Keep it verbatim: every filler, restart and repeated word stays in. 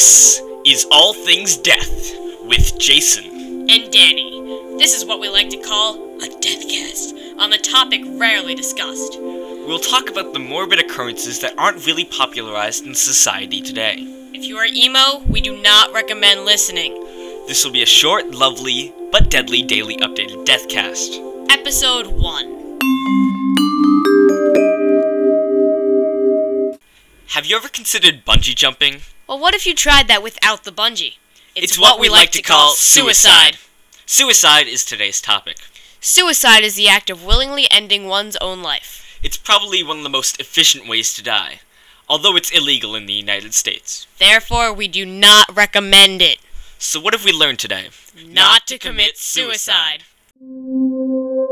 This is All Things Death with Jason and Danny. This is what we like to call a deathcast, on the topic rarely discussed. We'll talk about the morbid occurrences that aren't really popularized in society today. If you are emo, we do not recommend listening. This will be a short, lovely, but deadly daily updated deathcast. Episode one. Have you ever considered bungee jumping? Well, what if you tried that without the bungee? It's, it's what, what we like to call suicide. Suicide is today's topic. Suicide is the act of willingly ending one's own life. It's probably one of the most efficient ways to die, although it's illegal in the United States. Therefore, we do not recommend it. So what have we learned today? Not, not to commit suicide. suicide.